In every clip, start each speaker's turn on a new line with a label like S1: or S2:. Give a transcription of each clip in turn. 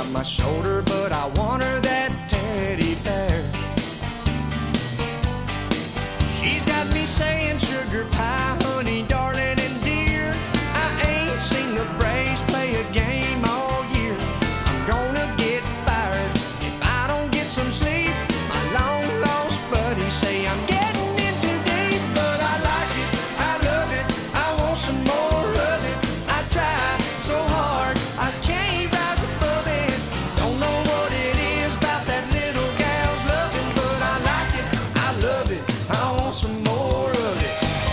S1: on my shoulder, but I want her that teddy bear. She's got me saying sugar pie, honey, darling, and dear. I ain't seen the Braves play a game all year. I'm gonna get fired if I don't get some sleep. My long lost buddies say I'm getting in too deep, but I like it, I love it, I want some more of it. I try so hard, I can't rise above it. Don't know what it is about that little gal's loving, but I like it, I love it, I want some more of it.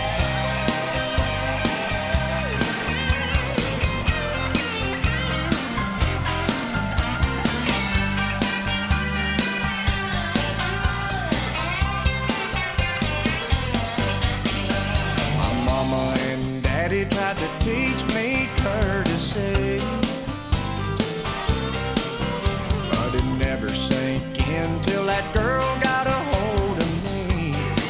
S1: My mama and daddy tried to teach me courtesy, but it never sank in till that girl got a hold of me.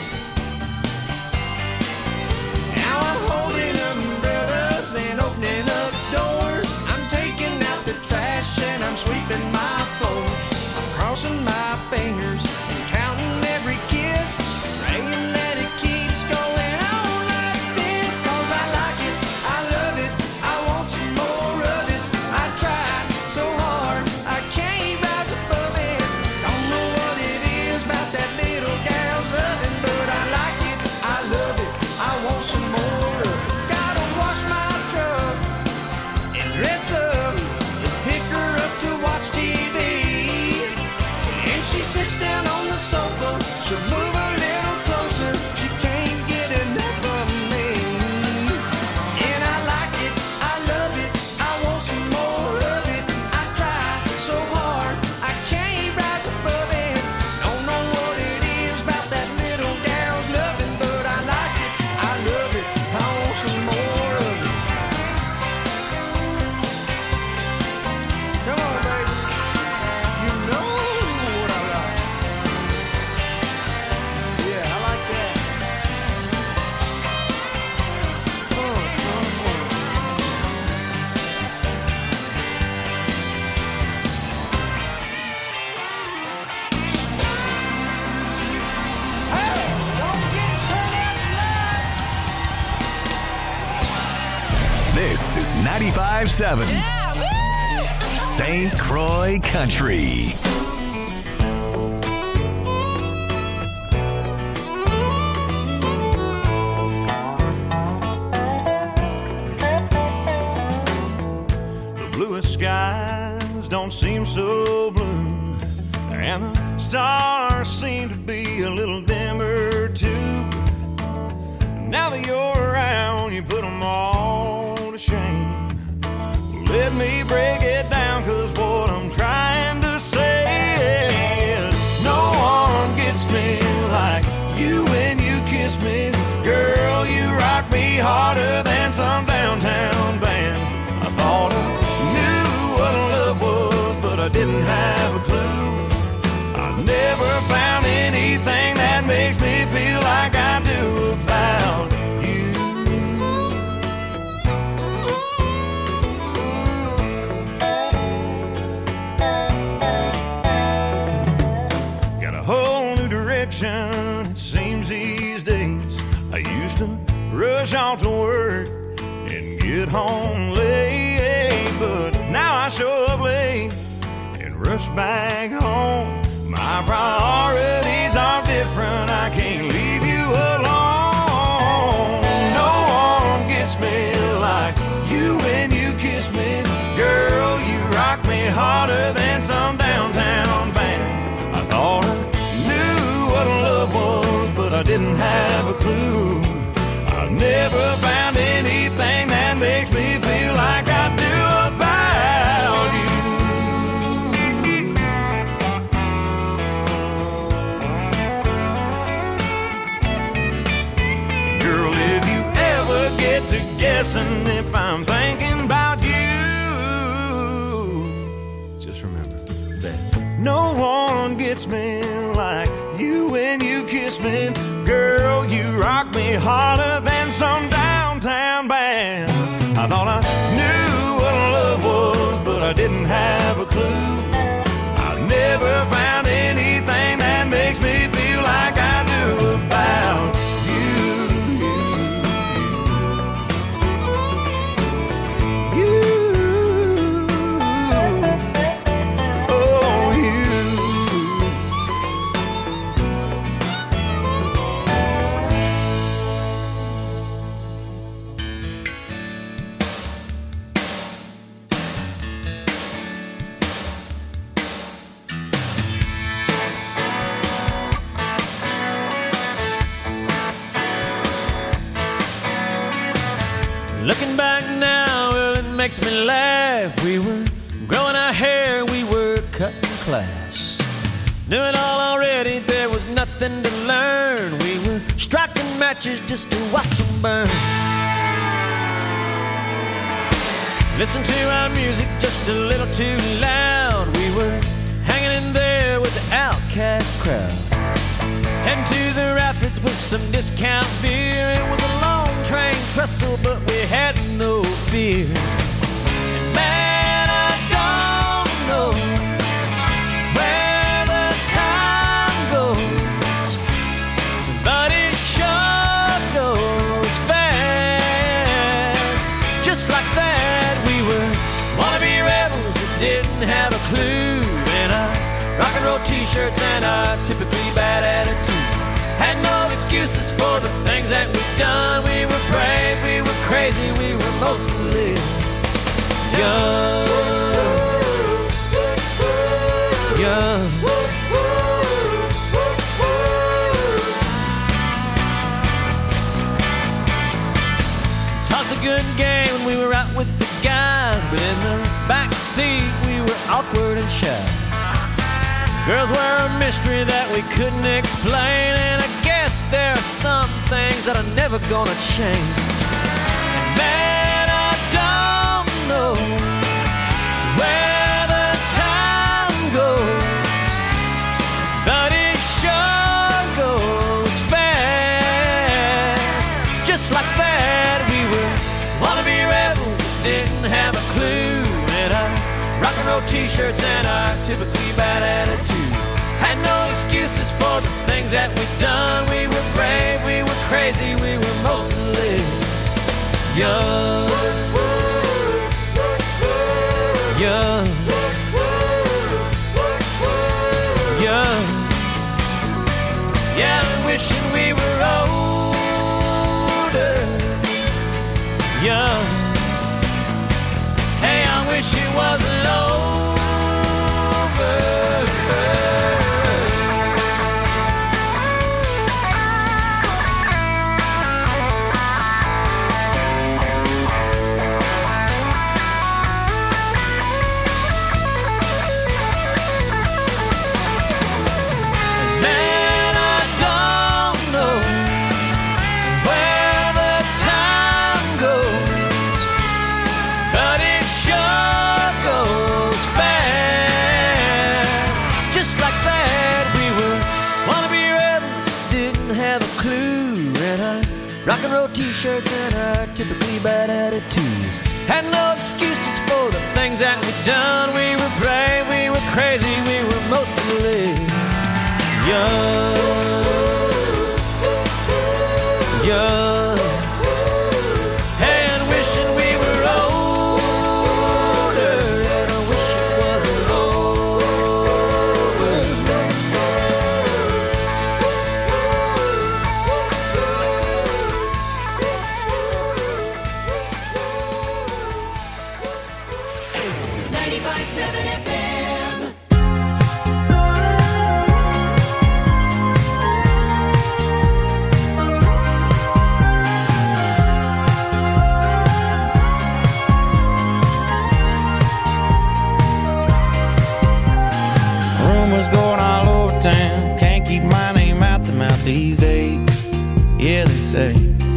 S1: Now I'm holding umbrellas and opening up doors. I'm taking out the trash and I'm sweeping my floors. I'm crossing my fingers and counting every kiss, praying that it keeps going on like this. 'Cause I like it, I love it, I want some more of it. I try so hard, I can't rise above it. Don't know what it is about that little gal's loving, but I like it, I love it, I want some more of it. Gotta wash my truck and dress up and pick her up to watch TV. And she sits down on the sofa, she'll move a little closer, she can't get enough of me. And I like it, I love it, I want some more of it. I try so hard, I can't rise above it. Don't know what it is about that little gal's loving, but I like it, I love it, I want some more of it. Come on, baby, you know what I like. Yeah, I like that. Hey, don't forget to turn out the lights.
S2: This is 95.7 St. Croix Country.
S3: The bluest skies don't seem so blue, and the stars seem to be a little dimmer too. Now that you're around, you put them all to shame. Let me break it down, 'cause what I'm trying to say is no one gets me like you when you kiss me. Girl, you rock me harder than some downtown band. I thought I knew what love was, but I didn't have a clue. I never found anything that makes me feel like I do about you. Got a whole new direction, it seems these days. I used to rush off to work and get home late, but now I show up late and rush back home. My priorities are different, I can't leave you alone. No one gets me like you when you kiss me. Girl, you rock me harder than some downtown band. I thought I knew what love was, but I didn't have a clue. I never found anything that makes me feel like I do about you. Girl, if you ever get to guessing if I'm thinking about you, just remember that no one gets me like you when you kiss me. Girl, you rock me harder than some downtown band. I thought I knew what love was, but I didn't have a clue.
S1: makes me laugh. We were growing our hair, we were cutting class. Knew it all already, there was nothing to learn. We were striking matches just to watch them burn. Listen to our music just a little too loud. We were hanging in there with the outcast crowd. Heading to the rapids with some discount beer. It was a long train trestle, but we had no fear. And man, I don't know where the time goes, but it sure goes fast. Just like that, we were wannabe rebels that didn't have a clue. In our rock and roll t-shirts and our typically bad attitude. Had no excuses for the things that we've done. We were brave, we were crazy, we were mostly young. Young. Talked a good game when we were out with the guys, but in the back seat we were awkward and shy. Girls were a mystery that we couldn't explain, and I guess there are some things that are never gonna change. And man, I don't know where the time goes, but it sure goes fast. Just like that, we were wannabe rebels that didn't have a clue. And our rock and roll t-shirts and our typically bad attitude. Had no excuses for the things that we've done. We were brave, we were crazy, we were mostly young. Young. Young. Yeah, I'm wishing we were older. Young. Hey, I wish it wasn't over. Rock and roll t-shirts and our typically bad attitudes. Had no excuses for the things that we'd done. We were brave, we were crazy, we were mostly young. Young. Hey, and wishing we were older. And I wish it wasn't over.
S4: 95.7 FM.
S5: Rumors going all over town. Can't keep my name out the mouth these days. Yeah, they say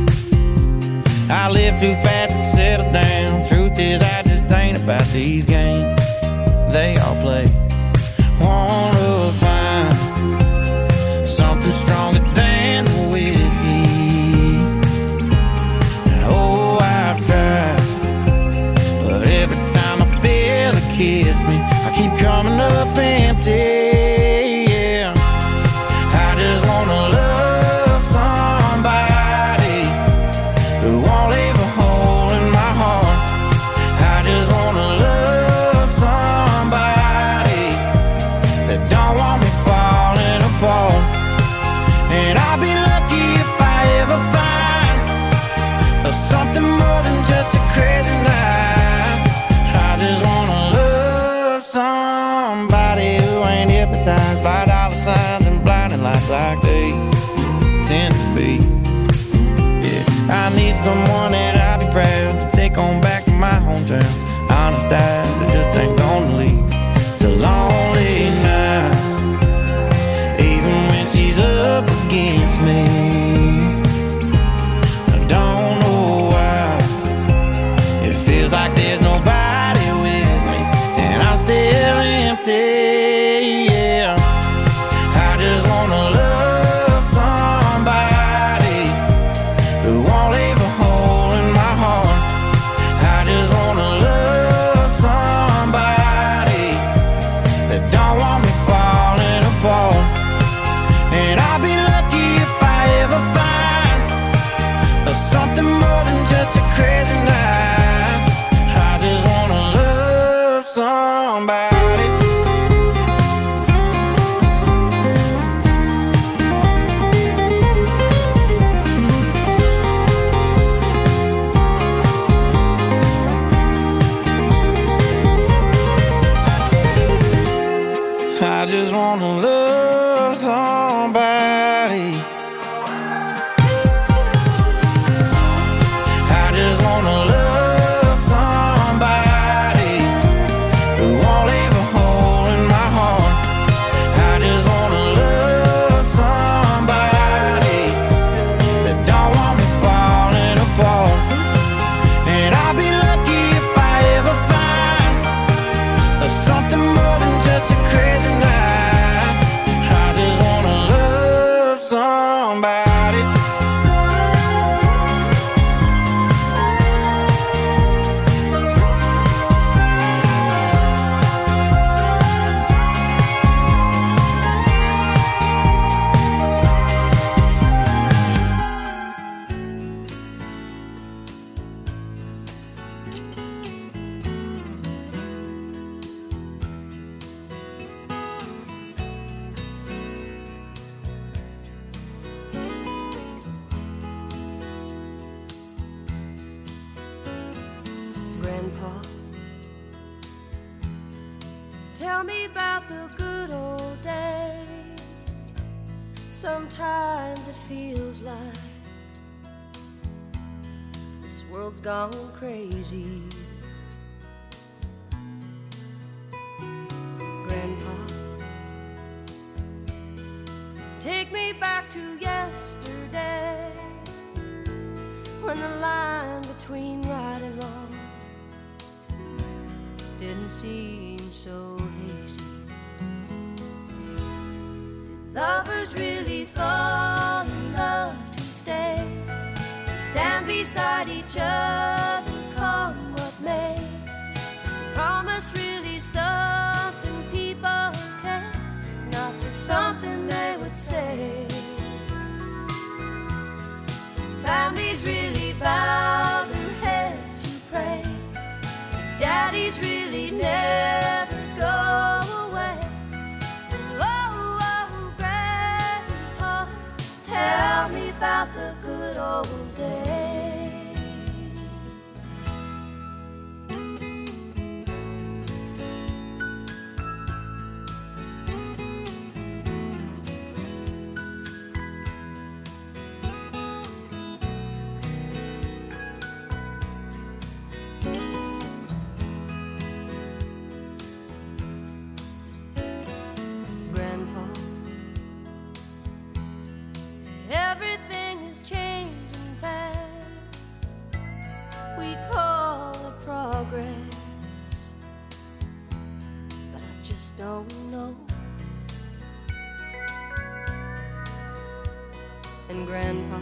S5: I live too fast to settle down. Truth is, I just ain't about these games they all play. Wanna find something stronger than the whiskey. Oh, I've tried, but every time I feel it kiss me, I keep coming up empty. Yeah, I just wanna love somebody who won't leave a hole in my heart. I just wanna love somebody that don't want me falling apart. And I'll be lucky if I ever find something more than just a crazy night. I just wanna love somebody who ain't hypnotized by dollar signs and blinding lights like they tend to be. Yeah, I need someone that I'll be proud to take on back to my hometown. honest eyes that just ain't gonna lead to lonely nights. Even when she's up against me, I don't know why. It feels like there's nobody with me, and I'm still empty. Yeah, I just wanna love somebody who won't leave a hole in my heart. I just wanna love somebody that don't want me falling apart. And I'll be lucky if I ever find something more than just a crazy night. I just wanna love somebody. I just wanna love somebody. I just wanna love somebody who won't leave a hole in my heart. I just wanna love somebody that don't want me falling apart. And I'll be lucky if I ever find something more than just a crazy night. I just wanna love somebody.
S4: Grandpa, tell me about the good old days. Sometimes it feels like this world's gone crazy. Grandpa, take me back to yesterday, when the line between right and wrong didn't seem so hazy. Did lovers really fall in love to stay, stand beside each other, come what may? Is a promise really something people kept, not just something they would say? Families really bow their heads to pray, daddies really never go away. Oh, oh, Grandpa, tell me about the good old days. Grandpa, everything is changing fast. We call it progress, but I just don't know. And Grandpa,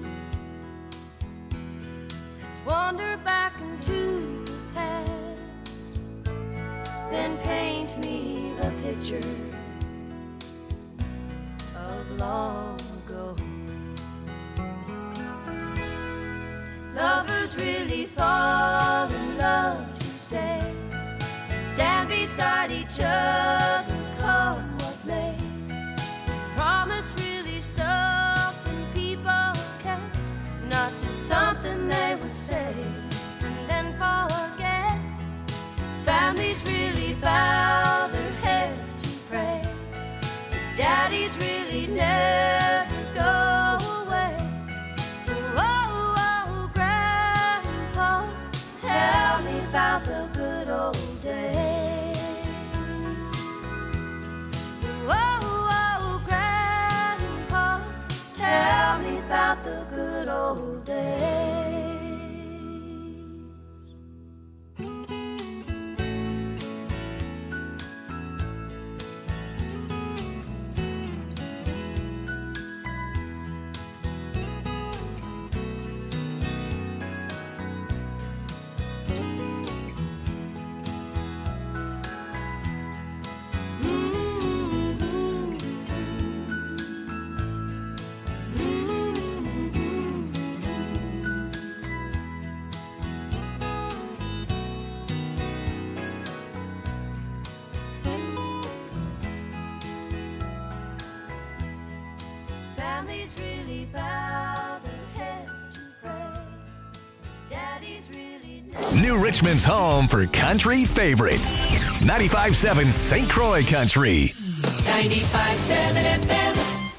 S4: let's wander back into the past, then paint me the picture of long ago. Did lovers really fall in love to stay, stand beside each other, come what may? Is a promise really something people kept, not just something they would say and then forget? Families really bow their heads to pray, daddies really never go away. Oh, oh, Grandpa, tell me about the good days. Families really bow their heads to pray. Daddies really know.
S2: New Richmond's home for country favorites. 95.7 St. Croix Country.
S6: 95.7 FM.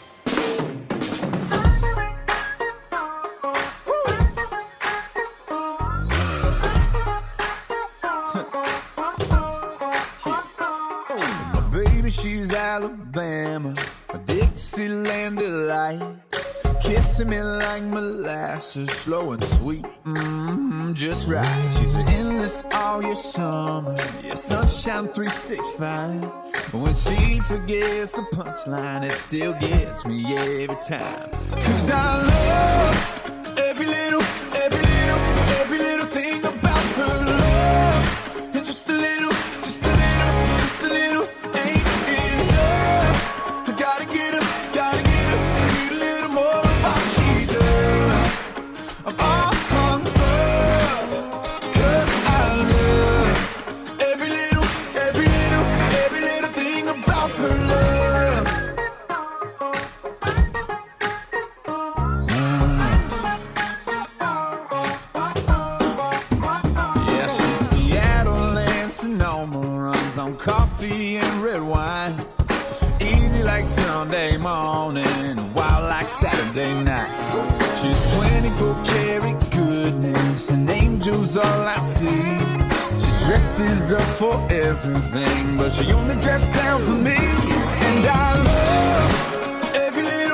S7: My baby, she's Alabama, a Dixieland delight. Kissing me like molasses, slow and sweet, just right. She's endless all your summer, yeah, sunshine 365. When she forgets the punchline, it still gets me every time. 'Cause I love every little thing about her love. And just a little ain't enough. I gotta get her, need a little more of what she does. I'm all hung up, 'cause I love every little thing about her love. Yeah, she's Seattle and Sonoma, runs on coffee and red wine. Easy like Sunday morning, wild like Saturday night. She's 24 karat goodness, and angels all I see. She dresses up for everything, but she only dressed down for me. And I love every little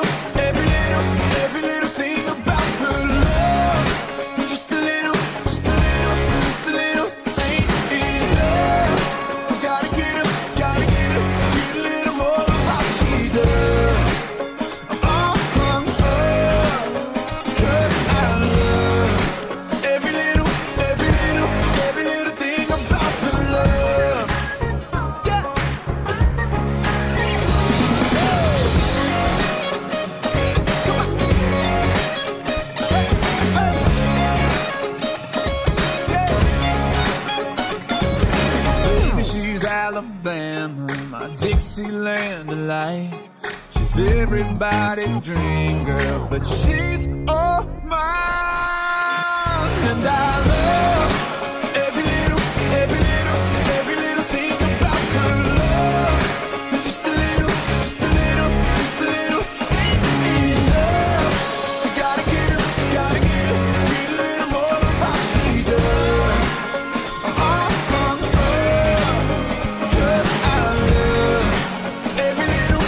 S7: thing about her love. And just a little ain't enough. I gotta get her, need a little more of what she does. I'm all hung up, 'cause I love every little thing about her love. Yeah. Come on. Hey, hey. Yeah. Baby, she's Alabama, my Dixieland delight. She's everybody's dream girl, but she's all mine. And I love every little thing about her love. And just a little ain't enough. I gotta get her, need a little more of what she does. I'm all hung up, 'cause I love every little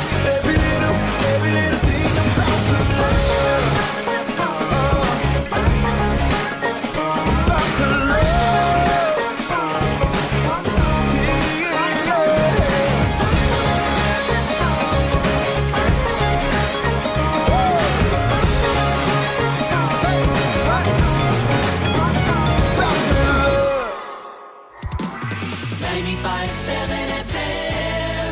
S7: thing about her love. About her love. Yeah. About her love.
S6: 95.7 FM.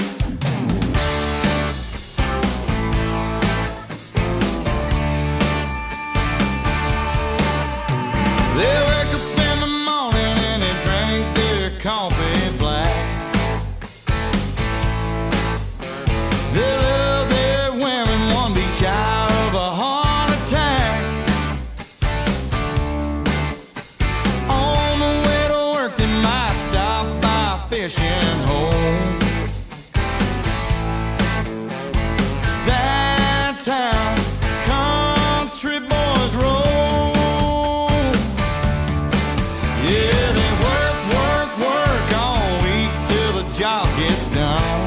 S3: They wake up in the morning and they drink their coffee black. They love their women, one be shy of a heart attack. On the way to work, they might stop by a fishing hole. That's how country boys roll. Yeah, they work all week till the job gets done.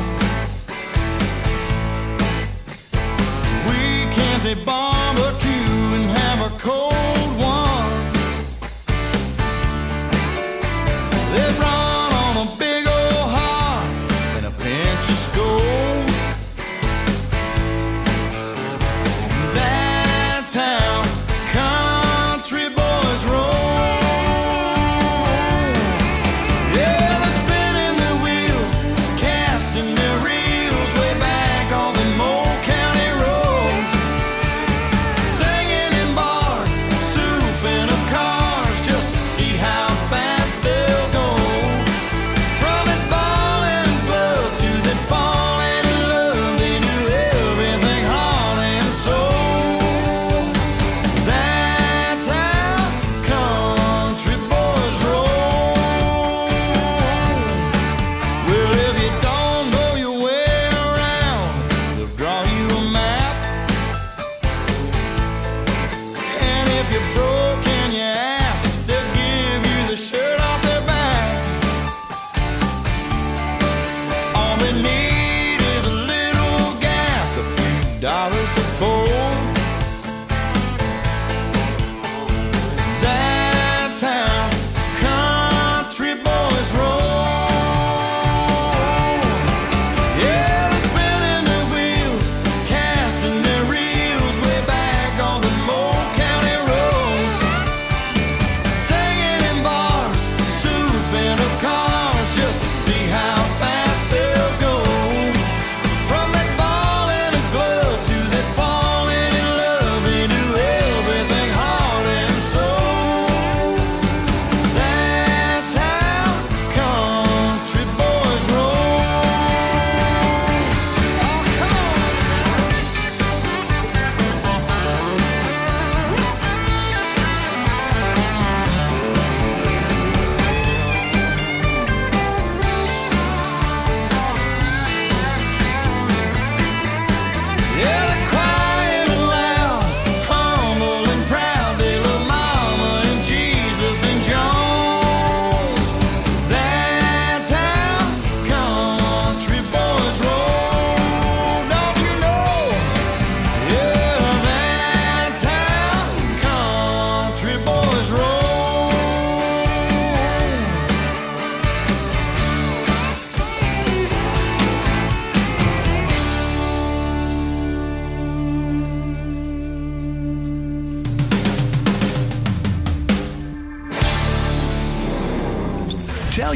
S3: Weekends they barbecue and have a cold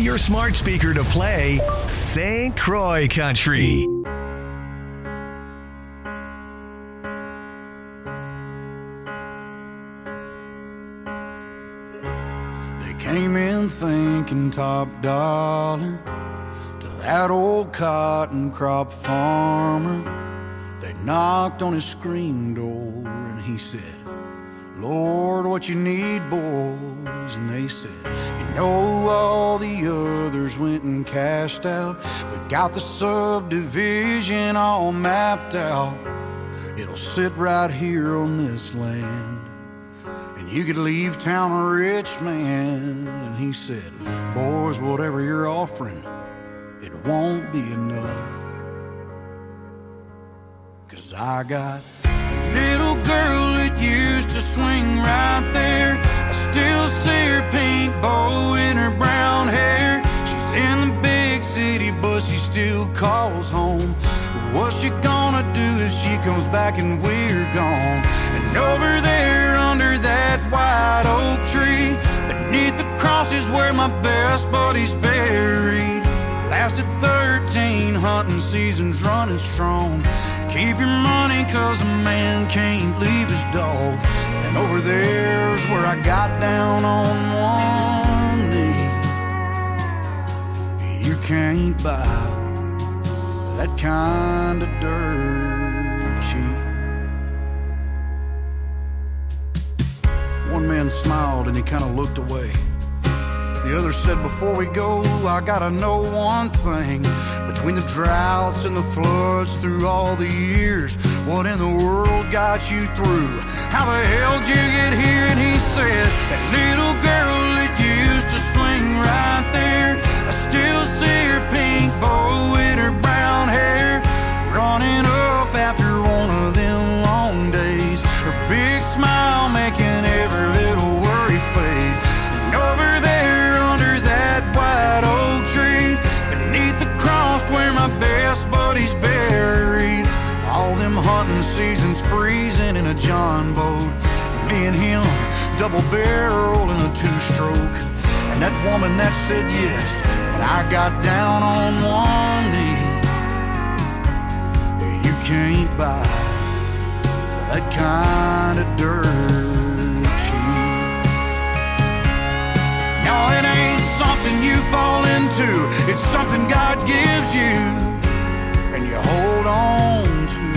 S2: your smart speaker to play St. Croix Country.
S8: They came in thinking top dollar to that old cotton crop farmer. They knocked on his screen door and he said, Lord, what you need, boys? And they said, you know, all the others went and cashed out. We got the subdivision all mapped out. It'll sit right here on this land, and you could leave town a rich man. And he said, boys, whatever you're offering, it won't be enough. 'Cause I got a little girl that used to swing right there. I still see her pink bow in her brown hair. She's in the big city, but she still calls home. What's she gonna do if she comes back and we're gone? And over there under that white oak tree, beneath the cross is where my best buddy's buried. Lasted 13 hunting seasons running strong. Keep your money 'cause a man can't leave his dog. And over there's where I got down on one knee. You can't buy that kind of dirt cheap. One man smiled and he kind of looked away. The other said, before we go, I gotta know one thing. Between the droughts and the floods through all the years, what in the world got you through? How the hell did you get here? And he said, that little girl that used to swing right there, I still see her pink bow in her brown hair, running up after one of them long days, her big smile making every little worry fade. And over there under that white oak tree, beneath the cross where my best buddy's buried, all them hunting seasons freezing in a John boat, me and him double barrel in a two-stroke. And that woman that said yes, but I got down on one knee. You can't buy that kind of dirt cheap. No, it ain't something you fall into, it's something God gives you and you hold on to.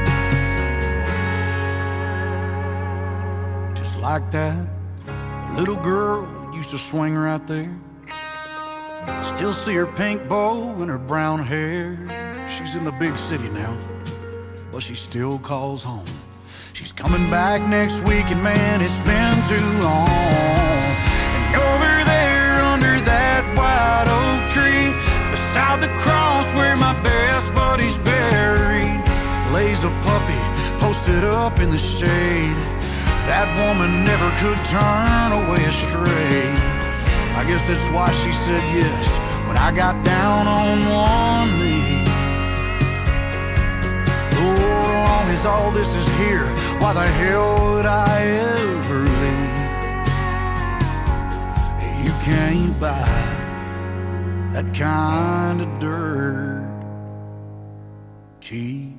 S8: Just like that little girl used to swing right there. I still see her pink bow and her brown hair. She's in the big city now, but she still calls home. She's coming back next week, and man, it's been too long. And over there under that white oak tree, beside the cross where my best buddy's buried, lays a puppy posted up in the shade. That woman never could turn away astray. I guess that's why she said yes when I got down on one knee. Lord, as long as all this is here, why the hell would I ever leave? You can't buy that kind of dirt cheap.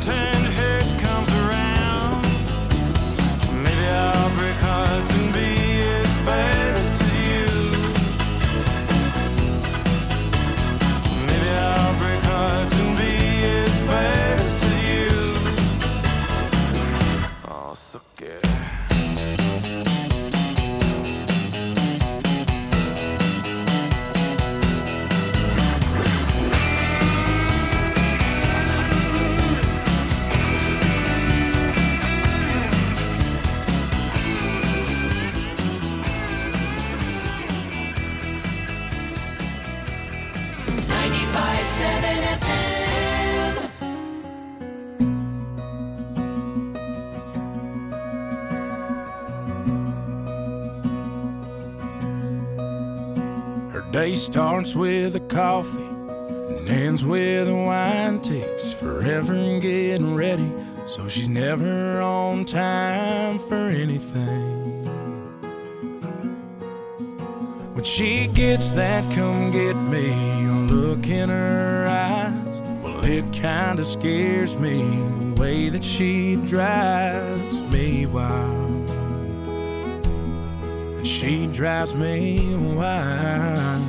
S3: pretend hate comes around. Maybe I'll break hearts and be as fast as you. Maybe I'll break hearts and be as fast as you. Oh, suck it.
S5: Day starts with a coffee and ends with a wine. Takes forever in getting ready, so she's never on time for anything. When she gets that come get me look in her eyes, well, it kinda scares me the way that she drives me wild. She drives me wild.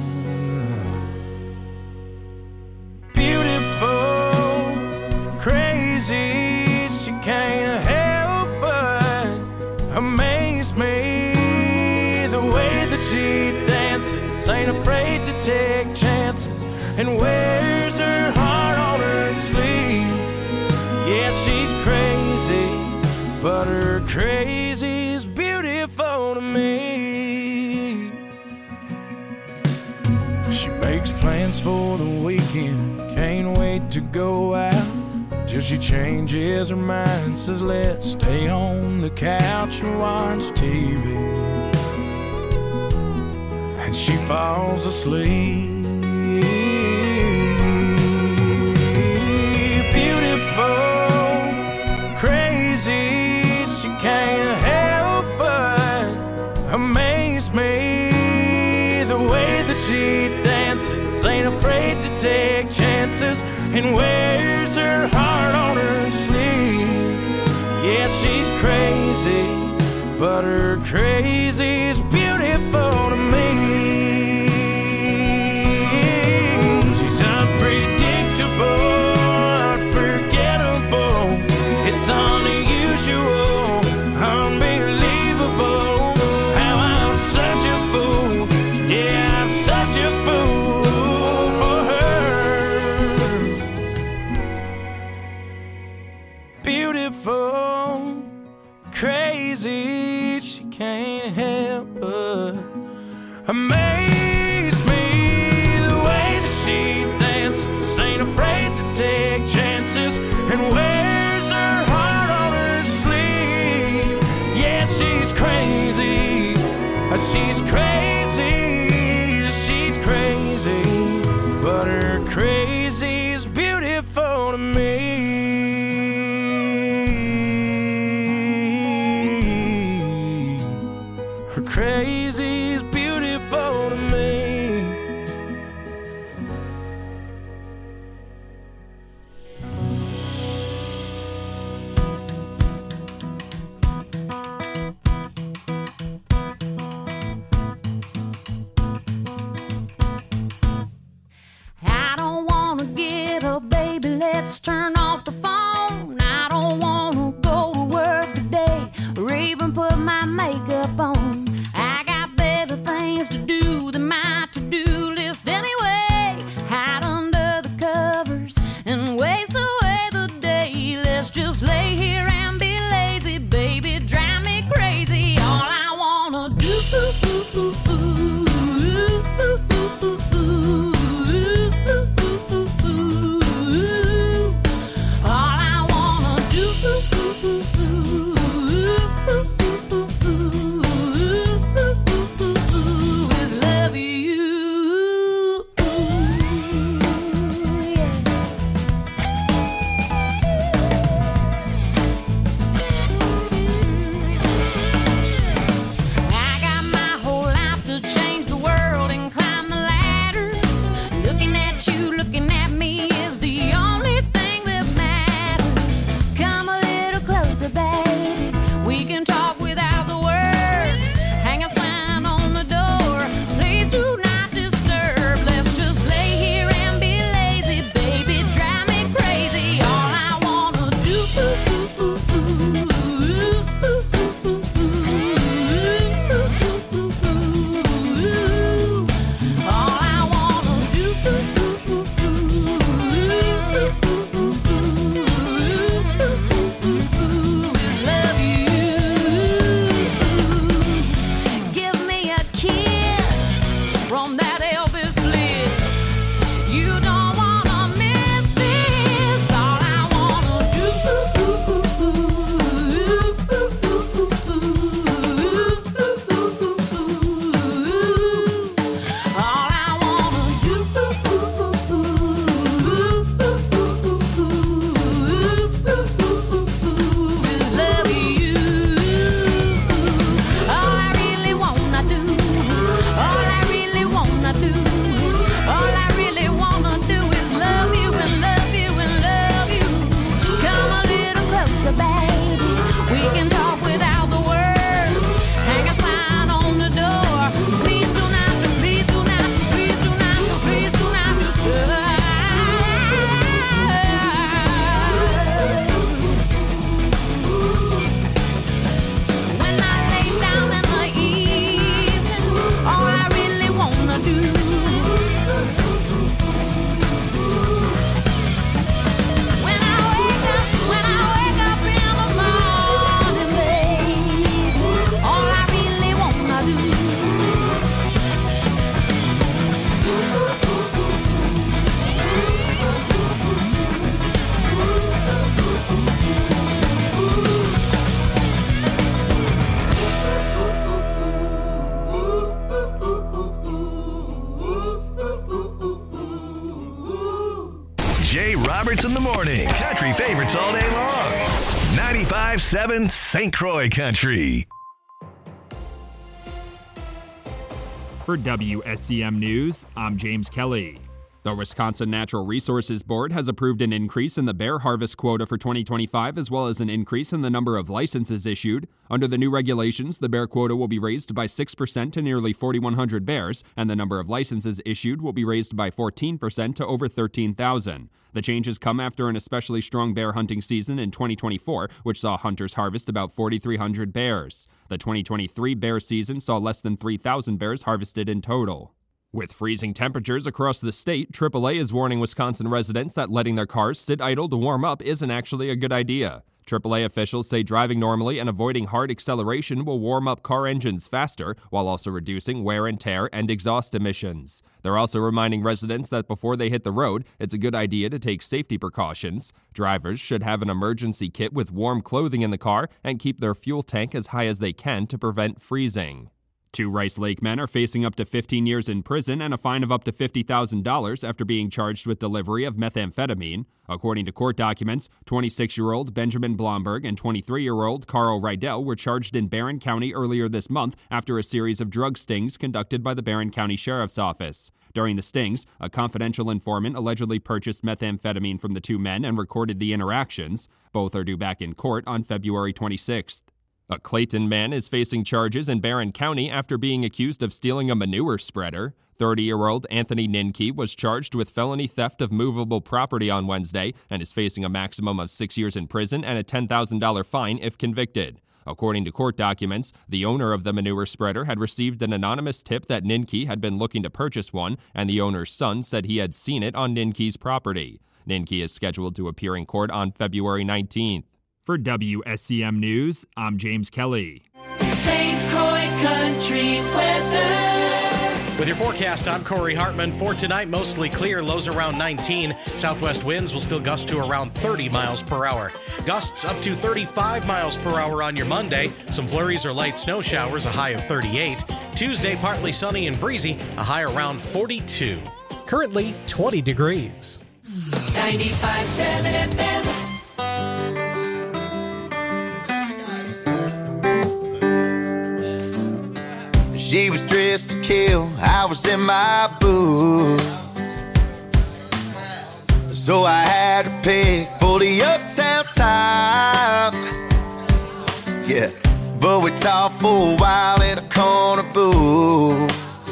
S5: Beautiful, crazy, she can't help but amaze me. The way that she dances, ain't afraid to take chances, and wears her heart on her sleeve. Yeah, she's crazy, but her crazy's beautiful to me. She makes plans for the weekend, can't wait to go out, till she changes her mind, says let's stay on the couch and watch TV. And she falls asleep. Beautiful, crazy, she can't help but amaze me. The way that she dances, ain't afraid to take chances, and wears her heart on her sleeve. Yeah, she's crazy, but her crazy's beautiful to me. She's unpredictable, unforgettable, it's unusual, unbelievable, how I'm such a fool. Yeah, I'm such a fool for her. Beautiful, crazy, she can't help but amaze me. The way that she dances, ain't afraid to take chances, and wears her heart on her sleeve. Yeah, she's crazy, she's crazy, she's crazy, but her crazy's beautiful to me. Her crazy's beautiful to me.
S4: I don't wanna get up, baby, let's turn off the phone. I don't wanna go to work today, or even put my makeup on. I got better things to do than my to-do list anyway. Hide under the covers and waste away the day. Let's just lay here and be lazy, baby, drive me crazy. All I wanna do all I wanna do is love you. I got my whole life to change the world and climb the ladders. Looking at you, looking at me is the only thing that matters.
S2: country favorites all day long. 95.7 St. Croix Country.
S9: For WSCM News, I'm James Kelly. The Wisconsin Natural Resources Board has approved an increase in the bear harvest quota for 2025, as well as an increase in the number of licenses issued. Under the new regulations, the bear quota will be raised by 6% to nearly 4,100 bears, and the number of licenses issued will be raised by 14% to over 13,000. The changes come after an especially strong bear hunting season in 2024, which saw hunters harvest about 4,300 bears. The 2023 bear season saw less than 3,000 bears harvested in total. With freezing temperatures across the state, AAA is warning Wisconsin residents that letting their cars sit idle to warm up isn't actually a good idea. AAA officials say driving normally and avoiding hard acceleration will warm up car engines faster, while also reducing wear and tear and exhaust emissions. They're also reminding residents that before they hit the road, it's a good idea to take safety precautions. Drivers should have an emergency kit with warm clothing in the car and keep their fuel tank as high as they can to prevent freezing. 2 Rice Lake men are facing up to 15 years in prison and a fine of up to $50,000 after being charged with delivery of methamphetamine. According to court documents, 26-year-old Benjamin Blomberg and 23-year-old Carl Rydell were charged in Barron County earlier this month after a series of drug stings conducted by the Barron County Sheriff's Office. During the stings, a confidential informant allegedly purchased methamphetamine from the 2 men and recorded the interactions. Both are due back in court on February 26th. A Clayton man is facing charges in Barron County after being accused of stealing a manure spreader. 30-year-old Anthony Ninke was charged with felony theft of movable property on Wednesday and is facing a maximum of 6 years in prison and a $10,000 fine if convicted. According to court documents, the owner of the manure spreader had received an anonymous tip that Ninke had been looking to purchase one, and the owner's son said he had seen it on Ninke's property. Ninke is scheduled to appear in court on February 19th. For WSCM News, I'm James Kelly.
S6: St. Croix Country weather.
S10: With your forecast, I'm Corey Hartman. For tonight, mostly clear, lows around 19. Southwest winds will still gust to around 30 miles per hour. Gusts up to 35 miles per hour on your Monday. Some flurries or light snow showers, a high of 38. Tuesday, partly sunny and breezy, a high around 42. Currently, 20 degrees.
S6: 95.7 FM.
S7: She was dressed to kill, I was in my booth. So I had to pick for the uptown top. Yeah, but we talked for a while in a corner booth.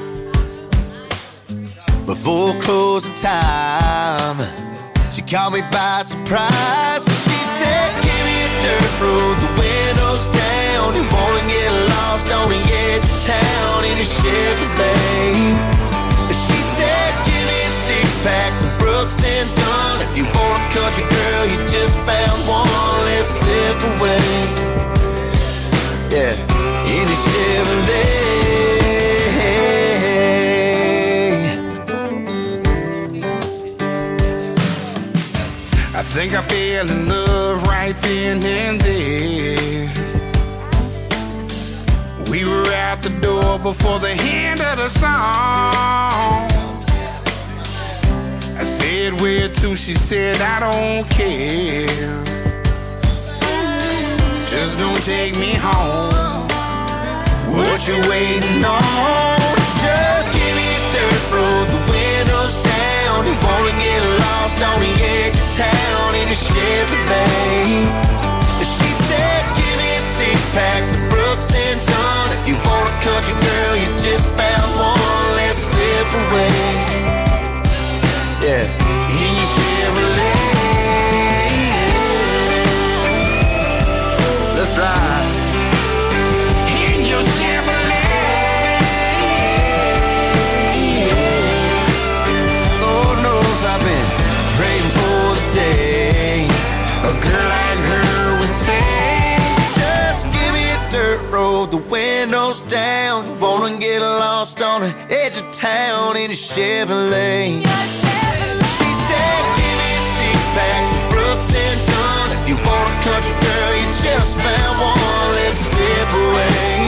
S7: Before closing time, she caught me by surprise. She said, give me a dirt road, the windows down. You wanna get lost on the edge of town in a Chevrolet. She said, give me a 6-pack, some Brooks and Dunn. If you want a country girl, you just found one, let's slip away. Yeah, in a Chevrolet. I think I fell in love right then and there. We were out the door before the end of the song. I said, where to? She said, I don't care. Just don't take me home. What you waiting on? Just give me a dirt road, the windows down. You wanna get lost on the edge of town in a Chevrolet. She said, give me a 6-pack, some Brooks and Dunn. If you want a country girl, you just found one, let's slip away. Yeah, in your Chevrolet. Let's ride. In your Chevrolet. Lord knows I've been praying for the day a girl like her would say, just give me a dirt road, the windows down. Wanna get lost on the edge of town in a Chevrolet. She said, give me a 6-pack, some Brooks and Dunn. If you want a country girl, you just found one, let's slip away.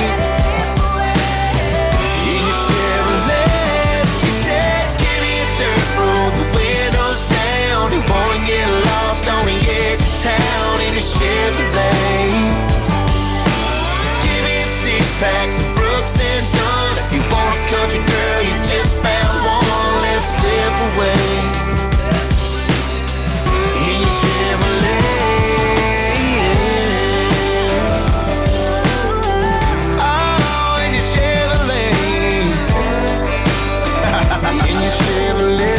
S7: In your Chevrolet. She said, give me a dirt road, the windows down. You wanna get lost on the edge
S5: your Chevrolet. Give me 6 packs of Brooks and Dunn. If you want a country girl, you just found one. Let's step away in your Chevrolet. Oh, in your Chevrolet. In your Chevrolet.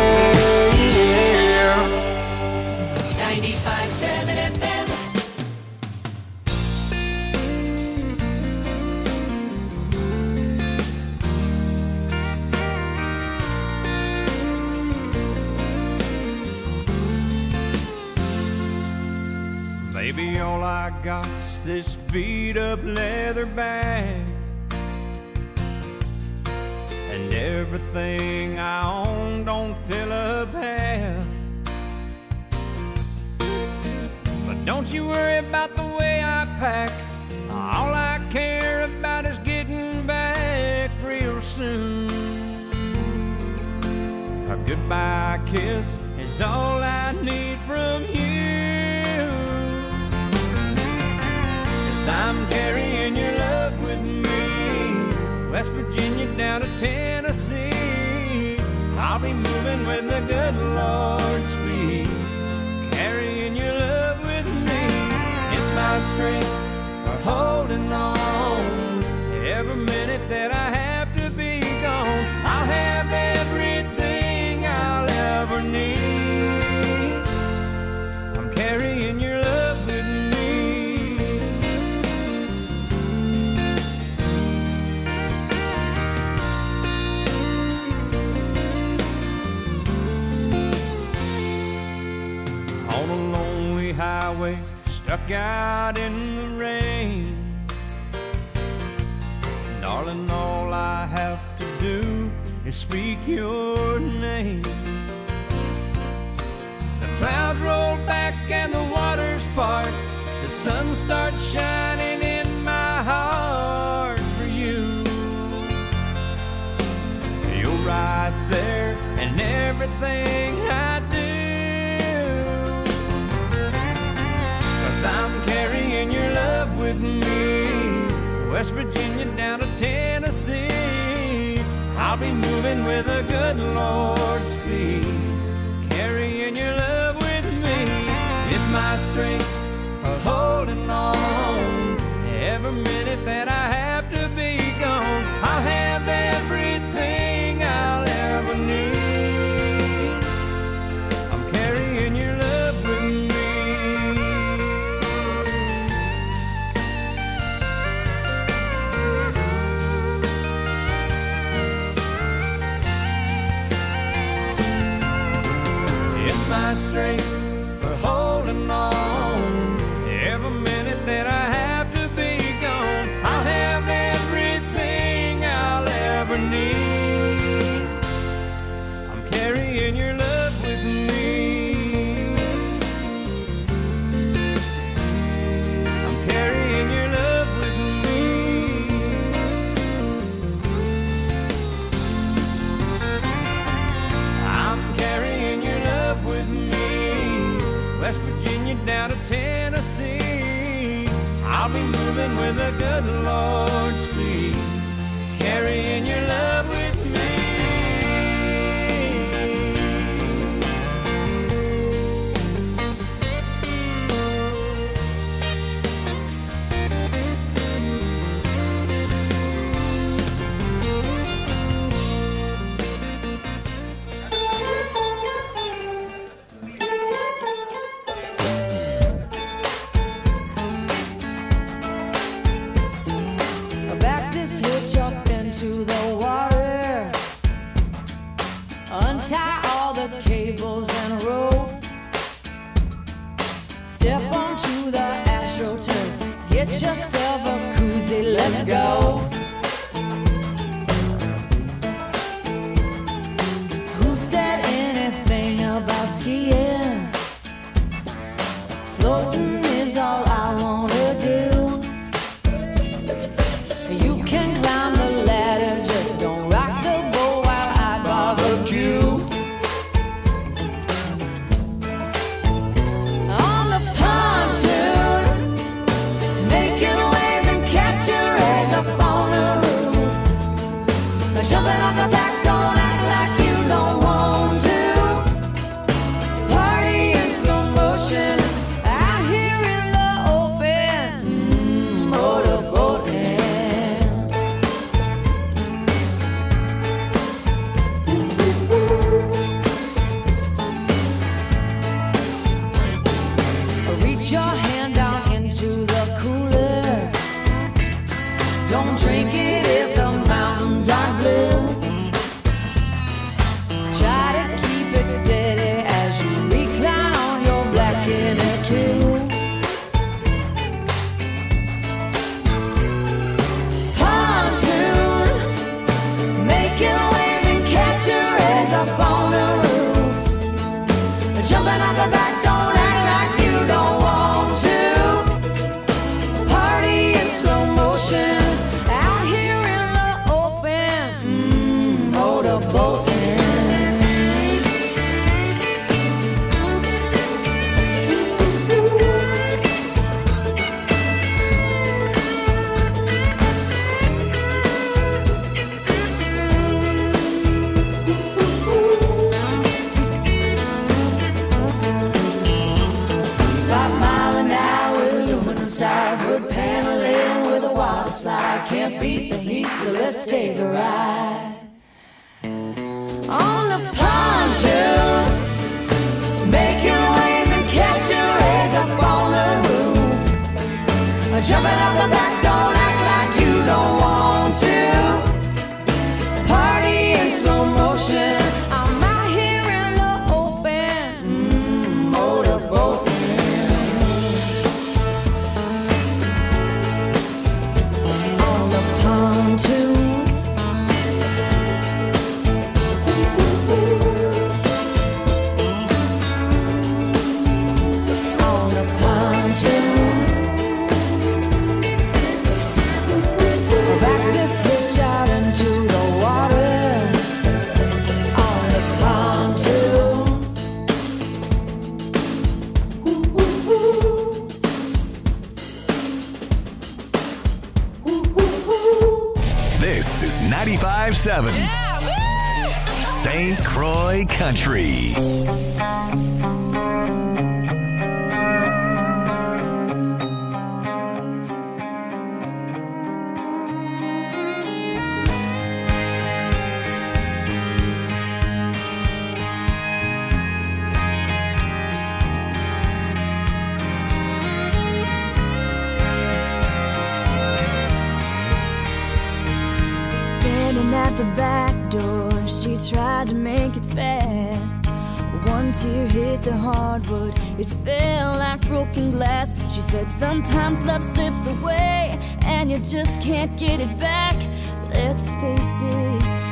S6: 95.7 FM.
S1: Baby, all I got's this beat up leather bag, and everything I own don't fill up half. But don't you worry about the way I pack. All I care about is getting back real soon. A goodbye kiss is all I need from you. 'Cause I'm carrying your love with me, West Virginia down to Tennessee. I'll be moving with the good Lord's speed, carrying your love with me. It's my strength for holding on. Every minute that I have to be gone, I'll have everything I'll ever need. I'm carrying your love with me. On a lonely highway, stuck out in the rain. Darling, all I have to do is speak your name. The clouds roll back and the waters part. The sun starts shining in my heart for you. You're right there in everything I do. 'Cause I'm carrying your love with me, West Virginia down to Tennessee. I'll be moving with a good Lord's speed, carrying your love with me. It's my strength for holding on. Every minute that I have to be gone, I'll have everything I'll ever need. I'm carrying your love with me. It's my strength for holding on. Every minute that I have to be gone, I'll have everything I'll ever need. I'm carrying your love with me. I'm carrying your love with me. I'm carrying your love with me, West Virginia down to Tennessee. I'll be moving with a good Lord's speed, carrying your love with me.
S11: Back this hitch up into the water, untie all the cables and rope, step onto the AstroTurf, get yourself a koozie, let's go. Who said anything about skiing? Floating is all I wanna do. You can climb the ladder, just don't rock the boat while I barbecue. On the pontoon slide. Can't beat the heat, so let's take a ride. On the pontoon, making waves and catching rays up on the roof. Jumping out the back, don't act like you don't want to. Party in slow motion, I'm out here in the open, motorboating. On the pontoon. On the pontoon. Back this hitch out into the water. On the pontoon.
S2: This is 95.7 St. Croix Country.
S12: Standing at the back door, she tried to make it fast. One tear hit the hardwood, it fell like broken glass. She said sometimes love slips away and you just can't get it back. Let's face it,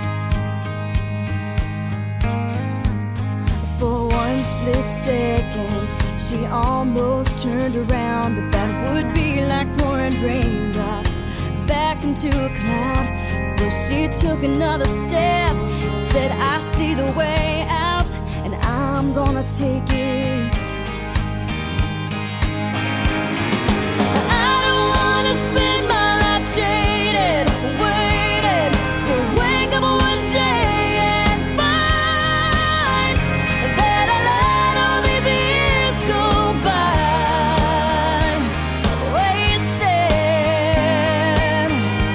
S12: for one split second she almost turned around, but that would be like pouring raindrops back into a cloud. So she took another step and said, I see the way out and I'm gonna take it. I don't wanna spend my life jaded, waiting to wake up one day and find that I let all these years go by wasted.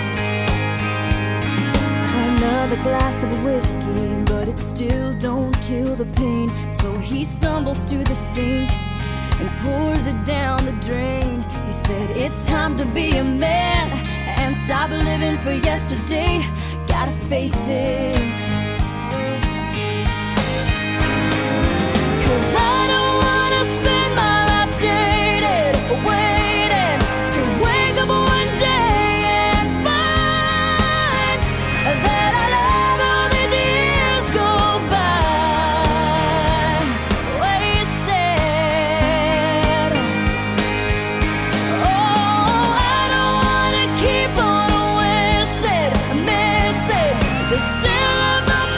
S12: Another glass of whiskey, but it still don't kill the pain. So he stumbles to the sink and pours it down the drain. He said, it's time to be a man and stop living for yesterday. Gotta face it, 'cause I don't wanna spend my life jaded, waiting to wake up one day and find that I let all these years go by wasted. Oh, I don't wanna keep on wishing, missing the still of the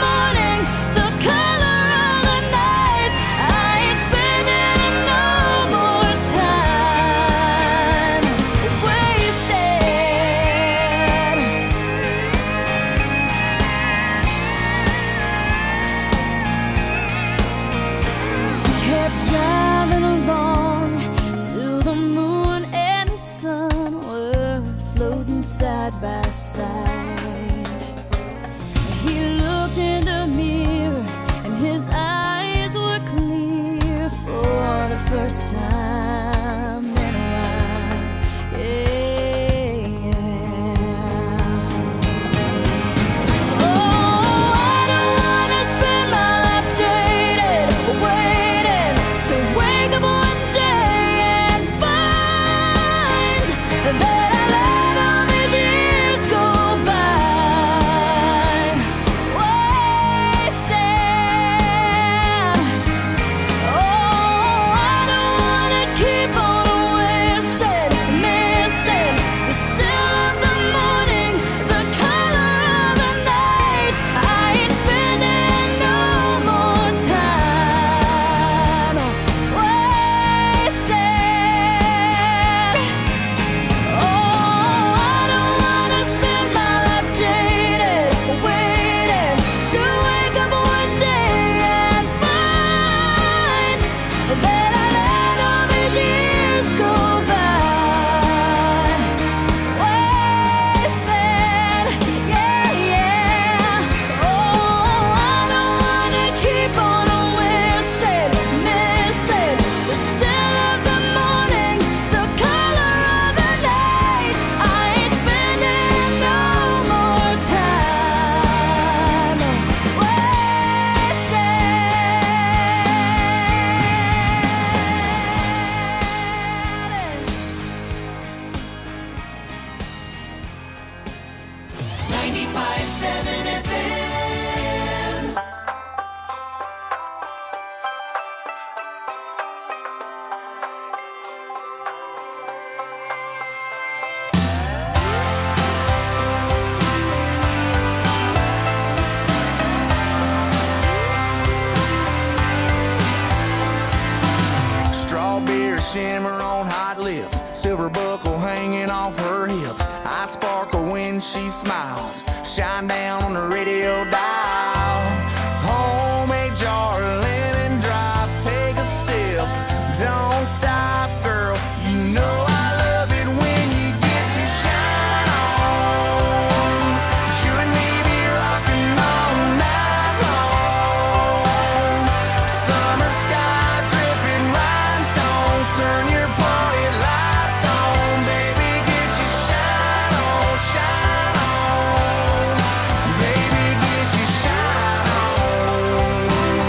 S7: glitter shimmer on hot lips, silver buckle hanging off her hips. I sparkle when she smiles, shine down on the radio dial. Homemade jar, lemon drop, take a sip. Don't stop, girl, you know I love it when you get your shine on. 'Cause you and me be rocking all night long. Summer sky dripping rhinestones, turn your party lights on. Baby, get your shine on, shine on. Baby, get your shine on.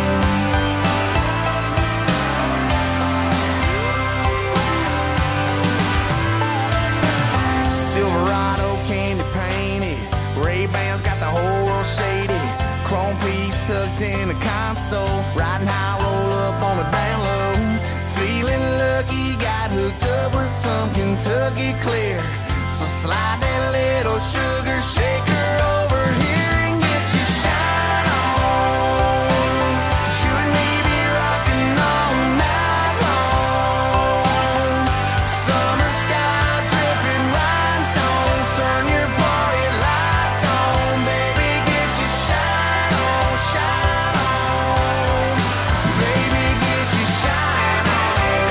S7: Silverado candy painted, Ray-Bans got the whole world shaded. Chrome piece tucked in the console, riding high, roll up on the down low. Feeling lucky, got hooked up with some Kentucky clear. So slide that little sugar shaker over here and get your shine on. 'Cause you and me be rocking all night long. Summer sky dripping rhinestones, turn your party lights on. Baby, get your shine on, shine on. Baby, get your shine on.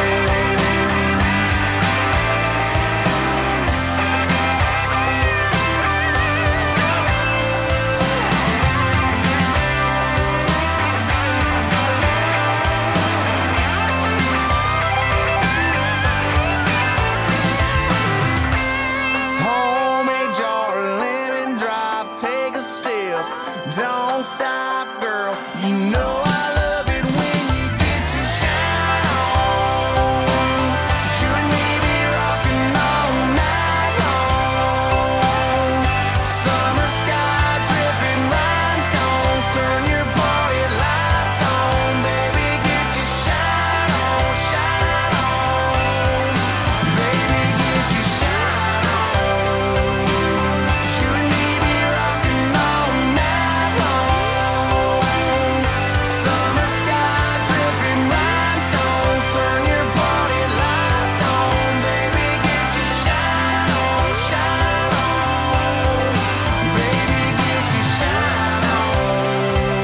S7: Homemade jar, lemon drop, take a sip. Don't stop, girl, you know I love it when you get your shine on. 'Cause you and me be rocking all night long. Summer sky dripping rhinestones, turn your party lights on. Baby, get your shine on, shine on. Baby, get your shine on. 'Cause you and me be rocking all night long. Summer sky dripping rhinestones, turn your party lights on. Baby, get your shine on, shine on. Baby, get your shine on.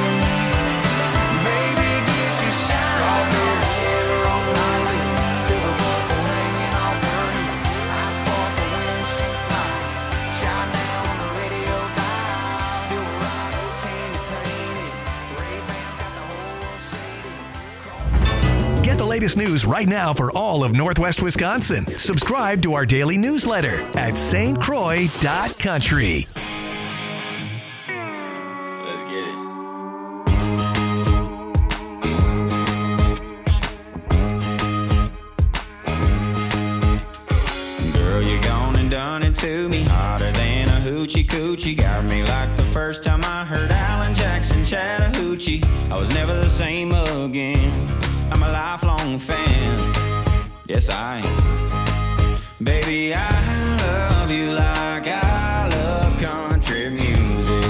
S7: Baby, get your shine on. Strawberry shimmer on my lips, silver buckle hanging off her hips. I sparkle when she smiles, shine down on the radio dial. Silverado candy painted, Ray-Bans got the whole world shaded.
S2: Get the latest news right now for all of Northwest Wisconsin. Subscribe to our daily newsletter at stcroix.country.
S13: Let's get it.
S5: Girl, you gone and done it to me, hotter than a hoochie coochie. Got me like the first time I heard Alan Jackson Chattahoochee. I was never the same again. I'm a lifelong fan. Yes, I am. Baby, I love you like I love country music.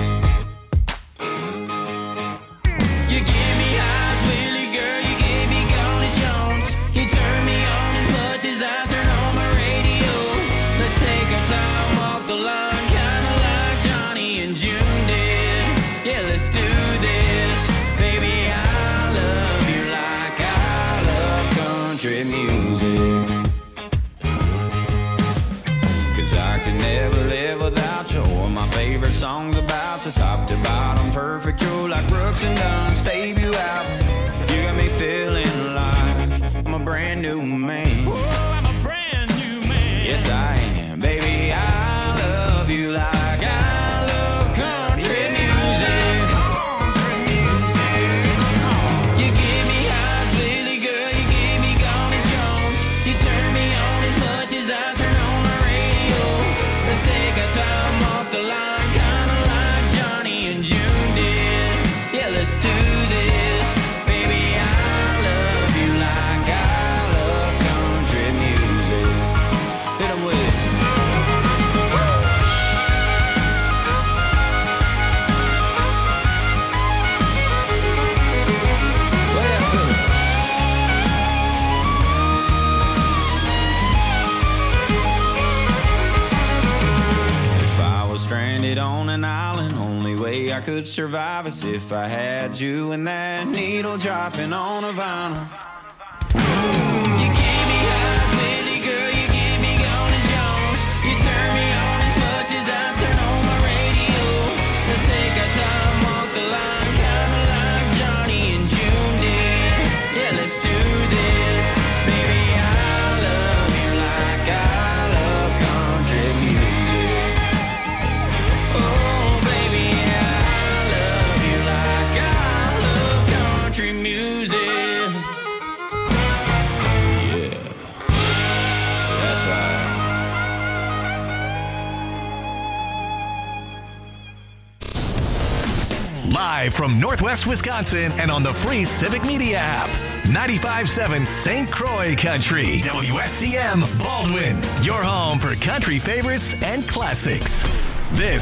S5: You give me highs, Willie, girl, you gave me gone as Jones. You turn me on as much as I turn on my radio. Let's take our time, walk the line, kinda like Johnny and June did. Yeah, let's do this. Baby, I love you like I love country music. 'Cause I could never live without you. Or my favorite songs about the top to bottom, perfect. You're like Brooks and Dunn's debut album. You got me feeling like I'm a brand new man. Ooh, I'm a brand new man. Yes, I am. Baby, I love you like I love country music. Country music. You give me highs, Willie, girl, you give me gone as Jones. You turn me on as much as I turn on my radio. Let's take our time, walk the line, kinda like Johnny and June did. Yeah, let's do
S7: I could survive as if I had you and that needle dropping on a vinyl. You give me highs, Whitney, girl, you give me gone as Jones. You turn me on as much as I turn on my radio. Let's take our time, walk the line, kinda like Johnny and June did. Yeah, let's do this. Baby, I love you like I love country music. Oh, baby, I love you like I love country music. Yeah, that's right.
S2: Live from Northwest Wisconsin and on the free Civic Media app. 95.7 St. Croix Country. WSCM Baldwin. Your home for country favorites and classics. This